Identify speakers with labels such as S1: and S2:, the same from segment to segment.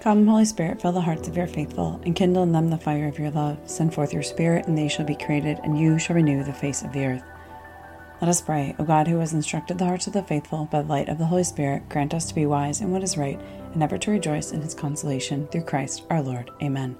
S1: Come, Holy Spirit, fill the hearts of your faithful, and kindle in them the fire of your love. Send forth your Spirit, and they shall be created, and you shall renew the face of the earth. Let us pray. O God, who has instructed the hearts of the faithful by the light of the Holy Spirit, grant us to be wise in what is right, and ever to rejoice in his consolation, through Christ our Lord. Amen.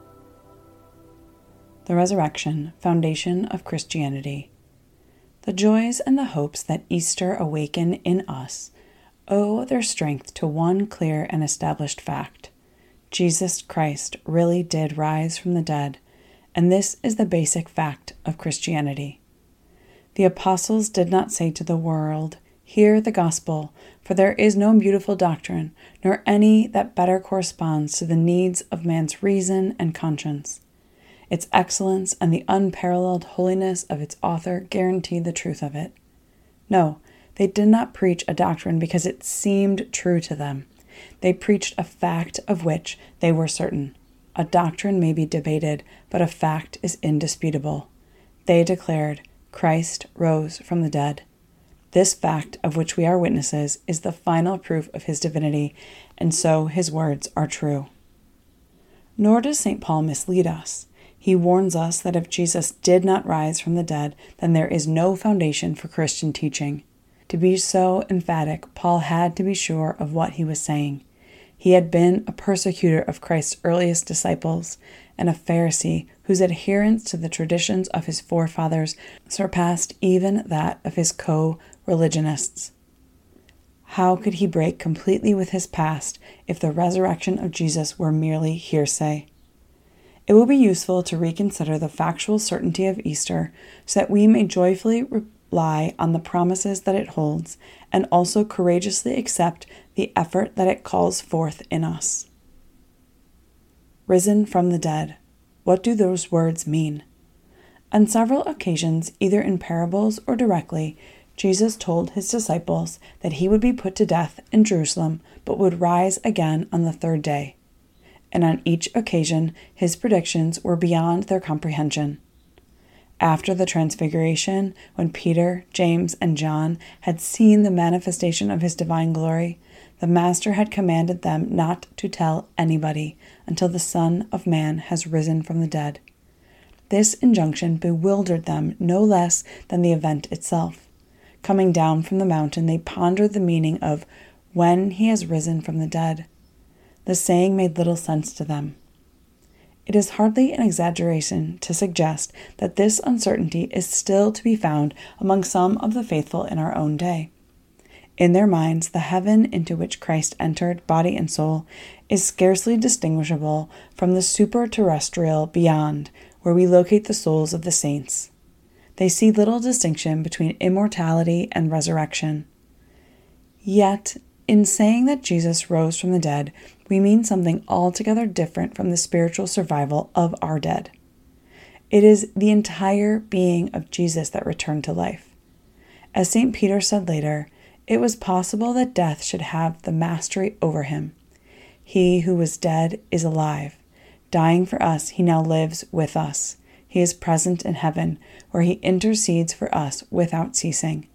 S1: The Resurrection, Foundation of Christianity. The joys and the hopes that Easter awaken in us owe their strength to one clear and established fact. Jesus Christ really did rise from the dead, and this is the basic fact of Christianity. The apostles did not say to the world, "Hear the gospel, for there is no beautiful doctrine, nor any that better corresponds to the needs of man's reason and conscience." Its excellence and the unparalleled holiness of its author guarantee the truth of it. No, they did not preach a doctrine because it seemed true to them. They preached a fact of which they were certain. A doctrine may be debated, but a fact is indisputable. They declared, Christ rose from the dead. This fact, of which we are witnesses, is the final proof of his divinity, and so his words are true. Nor does St. Paul mislead us. He warns us that if Jesus did not rise from the dead, then there is no foundation for Christian teaching. To be so emphatic, Paul had to be sure of what he was saying. He had been a persecutor of Christ's earliest disciples, and a Pharisee whose adherence to the traditions of his forefathers surpassed even that of his co-religionists. How could he break completely with his past if the resurrection of Jesus were merely hearsay? It will be useful to reconsider the factual certainty of Easter so that we may joyfully rely on the promises that it holds and also courageously accept the effort that it calls forth in us. Risen from the dead. What do those words mean? On several occasions, either in parables or directly, Jesus told his disciples that he would be put to death in Jerusalem but would rise again on the third day. And on each occasion his predictions were beyond their comprehension. After the Transfiguration, when Peter, James, and John had seen the manifestation of his divine glory, the Master had commanded them not to tell anybody until the Son of Man has risen from the dead. This injunction bewildered them no less than the event itself. Coming down from the mountain, they pondered the meaning of "when he has risen from the dead." The saying made little sense to them. It is hardly an exaggeration to suggest that this uncertainty is still to be found among some of the faithful in our own day. In their minds, the heaven into which Christ entered, body and soul, is scarcely distinguishable from the superterrestrial beyond, where we locate the souls of the saints. They see little distinction between immortality and resurrection. Yet, in saying that Jesus rose from the dead, we mean something altogether different from the spiritual survival of our dead. It is the entire being of Jesus that returned to life. As St. Peter said later, it was possible that death should have the mastery over him. He who was dead is alive. Dying for us, he now lives with us. He is present in heaven, where he intercedes for us without ceasing.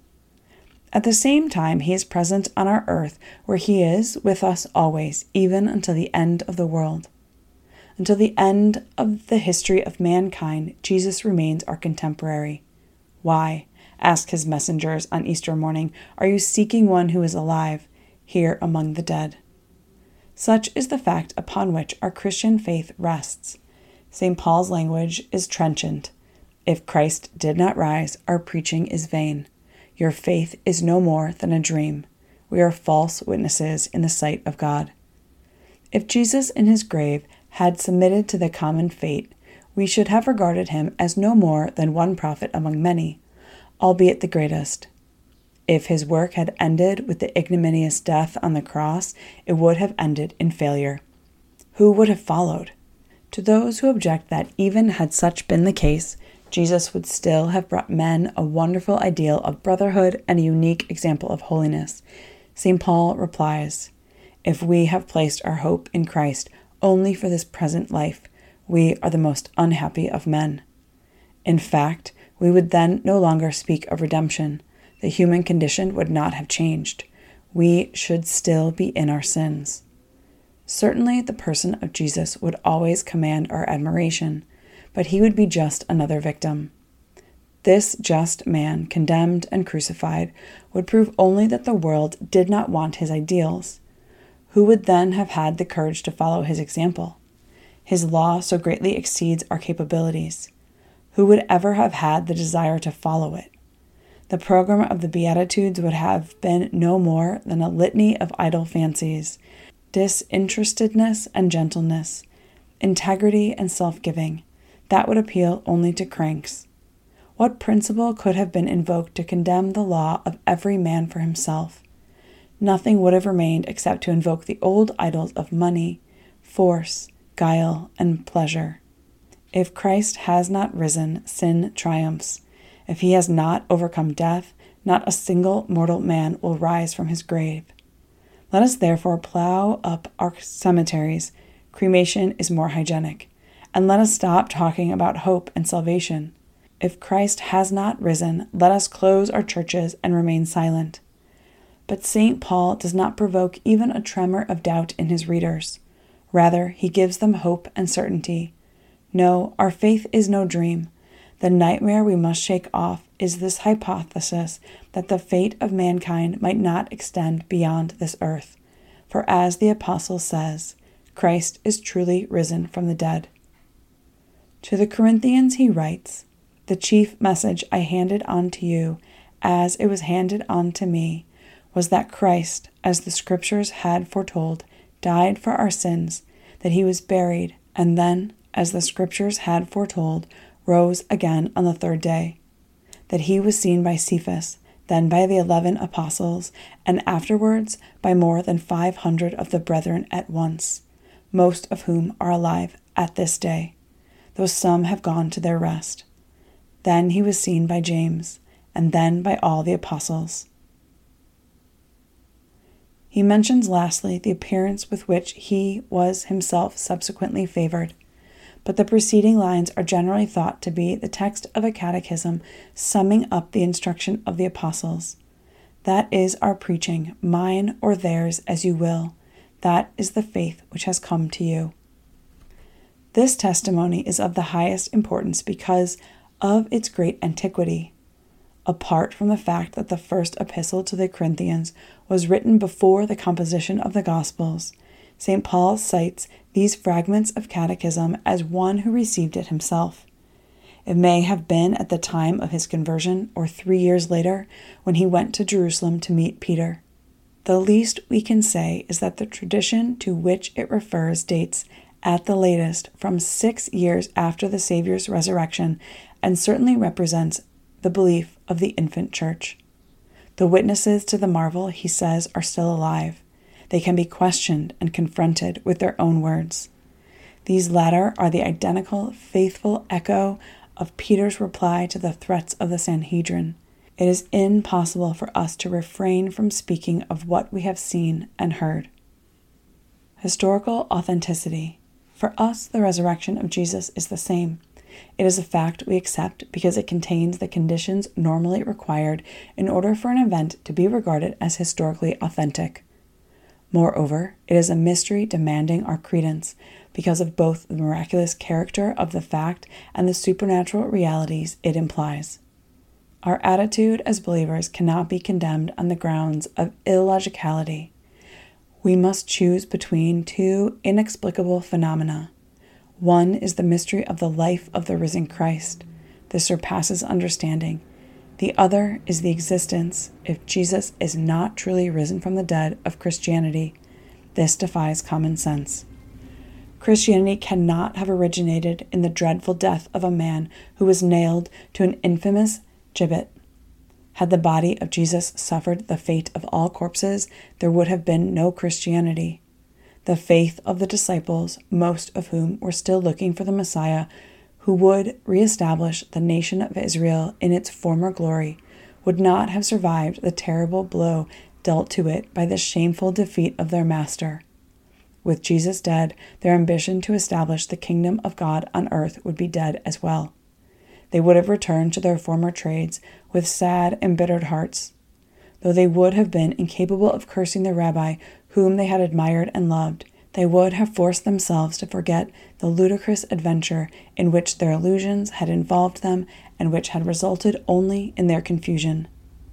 S1: At the same time, he is present on our earth, where he is with us always, even until the end of the world. Until the end of the history of mankind, Jesus remains our contemporary. Why, ask his messengers on Easter morning, are you seeking one who is alive, here among the dead? Such is the fact upon which our Christian faith rests. St. Paul's language is trenchant. If Christ did not rise, our preaching is vain. Your faith is no more than a dream. We are false witnesses in the sight of God. If Jesus in his grave had submitted to the common fate, we should have regarded him as no more than one prophet among many, albeit the greatest. If his work had ended with the ignominious death on the cross, it would have ended in failure. Who would have followed? To those who object that even had such been the case, Jesus would still have brought men a wonderful ideal of brotherhood and a unique example of holiness. St. Paul replies, "If we have placed our hope in Christ only for this present life, we are the most unhappy of men." In fact, we would then no longer speak of redemption. The human condition would not have changed. We should still be in our sins. Certainly, the person of Jesus would always command our admiration, but he would be just another victim. This just man, condemned and crucified, would prove only that the world did not want his ideals. Who would then have had the courage to follow his example? His law so greatly exceeds our capabilities. Who would ever have had the desire to follow it? The program of the Beatitudes would have been no more than a litany of idle fancies, disinterestedness and gentleness, integrity and self-giving, that would appeal only to cranks. What principle could have been invoked to condemn the law of every man for himself? Nothing would have remained except to invoke the old idols of money, force, guile, and pleasure. If Christ has not risen, sin triumphs. If he has not overcome death, not a single mortal man will rise from his grave. Let us therefore plow up our cemeteries. Cremation is more hygienic. And let us stop talking about hope and salvation. If Christ has not risen, let us close our churches and remain silent. But St. Paul does not provoke even a tremor of doubt in his readers. Rather, he gives them hope and certainty. No, our faith is no dream. The nightmare we must shake off is this hypothesis that the fate of mankind might not extend beyond this earth. For as the apostle says, Christ is truly risen from the dead. To the Corinthians he writes, "The chief message I handed on to you, as it was handed on to me, was that Christ, as the Scriptures had foretold, died for our sins, that he was buried, and then, as the Scriptures had foretold, rose again on the third day, that he was seen by Cephas, then by the 11 apostles, and afterwards by more than 500 of the brethren at once, most of whom are alive at this day, though some have gone to their rest. Then he was seen by James, and then by all the apostles." He mentions lastly the appearance with which he was himself subsequently favored, but the preceding lines are generally thought to be the text of a catechism summing up the instruction of the apostles. That is our preaching, mine or theirs as you will. That is the faith which has come to you. This testimony is of the highest importance because of its great antiquity. Apart from the fact that the first epistle to the Corinthians was written before the composition of the Gospels, St. Paul cites these fragments of catechism as one who received it himself. It may have been at the time of his conversion or 3 years later when he went to Jerusalem to meet Peter. The least we can say is that the tradition to which it refers dates, at the latest, from 6 years after the Savior's resurrection and certainly represents the belief of the infant church. The witnesses to the marvel, he says, are still alive. They can be questioned and confronted with their own words. These latter are the identical, faithful echo of Peter's reply to the threats of the Sanhedrin. It is impossible for us to refrain from speaking of what we have seen and heard. Historical authenticity. For us, the resurrection of Jesus is the same. It is a fact we accept because it contains the conditions normally required in order for an event to be regarded as historically authentic. Moreover, it is a mystery demanding our credence because of both the miraculous character of the fact and the supernatural realities it implies. Our attitude as believers cannot be condemned on the grounds of illogicality. We must choose between two inexplicable phenomena. One is the mystery of the life of the risen Christ. This surpasses understanding. The other is the existence, if Jesus is not truly risen from the dead, of Christianity. This defies common sense. Christianity cannot have originated in the dreadful death of a man who was nailed to an infamous gibbet. Had the body of Jesus suffered the fate of all corpses, there would have been no Christianity. The faith of the disciples, most of whom were still looking for the Messiah, who would reestablish the nation of Israel in its former glory, would not have survived the terrible blow dealt to it by the shameful defeat of their master. With Jesus dead, their ambition to establish the kingdom of God on earth would be dead as well. They would have returned to their former trades with sad, embittered hearts. Though they would have been incapable of cursing the rabbi whom they had admired and loved, they would have forced themselves to forget the ludicrous adventure in which their illusions had involved them and which had resulted only in their confusion.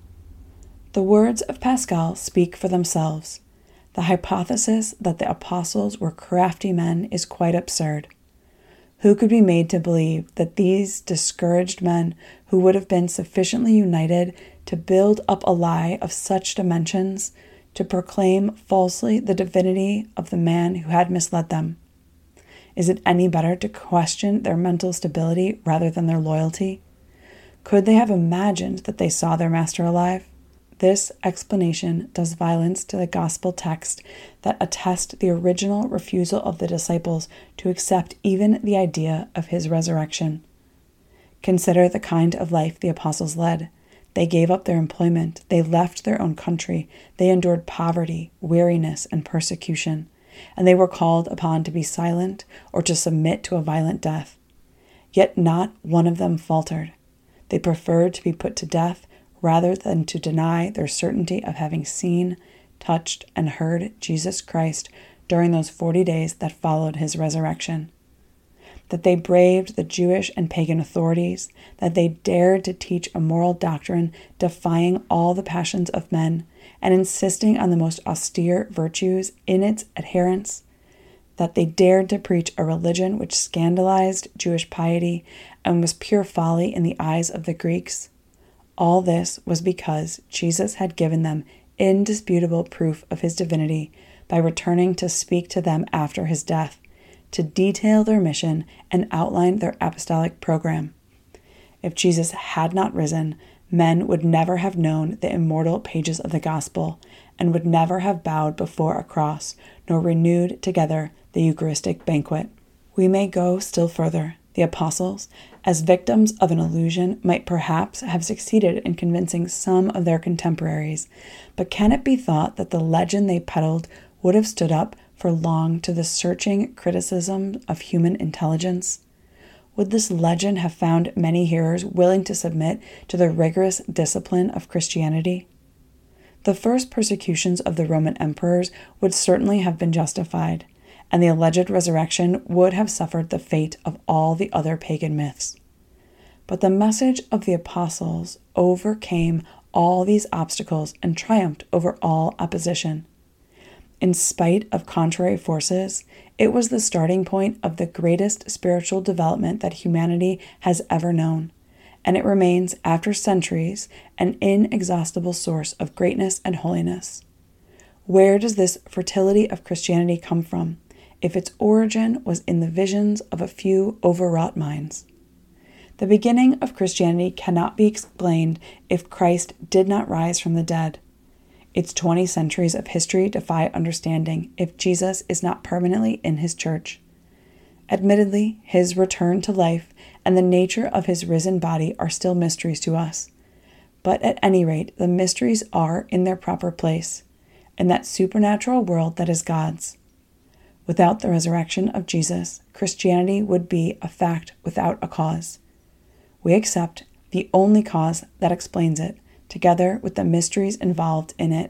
S1: The words of Pascal speak for themselves. The hypothesis that the apostles were crafty men is quite absurd. Who could be made to believe that these discouraged men, who would have been sufficiently united to build up a lie of such dimensions, to proclaim falsely the divinity of the man who had misled them? Is it any better to question their mental stability rather than their loyalty? Could they have imagined that they saw their master alive? This explanation does violence to the gospel text that attest the original refusal of the disciples to accept even the idea of his resurrection. Consider the kind of life the apostles led. They gave up their employment, they left their own country, they endured poverty, weariness, and persecution, and they were called upon to be silent or to submit to a violent death. Yet not one of them faltered. They preferred to be put to death rather than to deny their certainty of having seen, touched, and heard Jesus Christ during those 40 days that followed his resurrection. That they braved the Jewish and pagan authorities, that they dared to teach a moral doctrine defying all the passions of men and insisting on the most austere virtues in its adherents, that they dared to preach a religion which scandalized Jewish piety and was pure folly in the eyes of the Greeks. All this was because Jesus had given them indisputable proof of his divinity by returning to speak to them after his death, to detail their mission and outline their apostolic program. If Jesus had not risen, men would never have known the immortal pages of the gospel and would never have bowed before a cross nor renewed together the Eucharistic banquet. We may go still further. The apostles, as victims of an illusion, might perhaps have succeeded in convincing some of their contemporaries, but can it be thought that the legend they peddled would have stood up for long to the searching criticism of human intelligence? Would this legend have found many hearers willing to submit to the rigorous discipline of Christianity? The first persecutions of the Roman emperors would certainly have been justified, and the alleged resurrection would have suffered the fate of all the other pagan myths. But the message of the apostles overcame all these obstacles and triumphed over all opposition. In spite of contrary forces, it was the starting point of the greatest spiritual development that humanity has ever known, and it remains, after centuries, an inexhaustible source of greatness and holiness. Where does this fertility of Christianity come from, if its origin was in the visions of a few overwrought minds? The beginning of Christianity cannot be explained if Christ did not rise from the dead. Its 20 centuries of history defy understanding if Jesus is not permanently in his church. Admittedly, his return to life and the nature of his risen body are still mysteries to us. But at any rate, the mysteries are in their proper place, in that supernatural world that is God's. Without the resurrection of Jesus, Christianity would be a fact without a cause. We accept the only cause that explains it, together with the mysteries involved in it.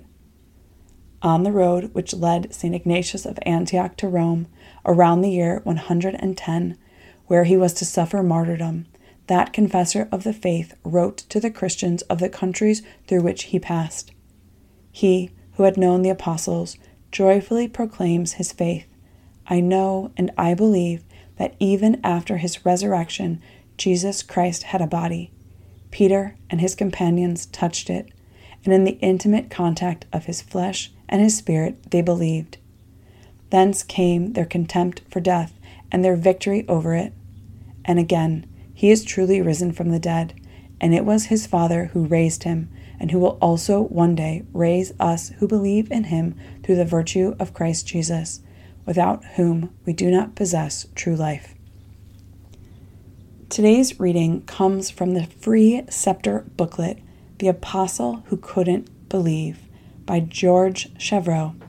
S1: On the road which led St. Ignatius of Antioch to Rome, around the year 110, where he was to suffer martyrdom, that confessor of the faith wrote to the Christians of the countries through which he passed. He, who had known the apostles, joyfully proclaims his faith. I know and I believe that even after his resurrection, Jesus Christ had a body. Peter and his companions touched it, and in the intimate contact of his flesh and his spirit they believed. Thence came their contempt for death and their victory over it. And again, he is truly risen from the dead, and it was his Father who raised him, and who will also one day raise us who believe in him through the virtue of Christ Jesus, without whom we do not possess true life. Today's reading comes from the free Scepter booklet, The Apostle Who Couldn't Believe, by George Chevreau.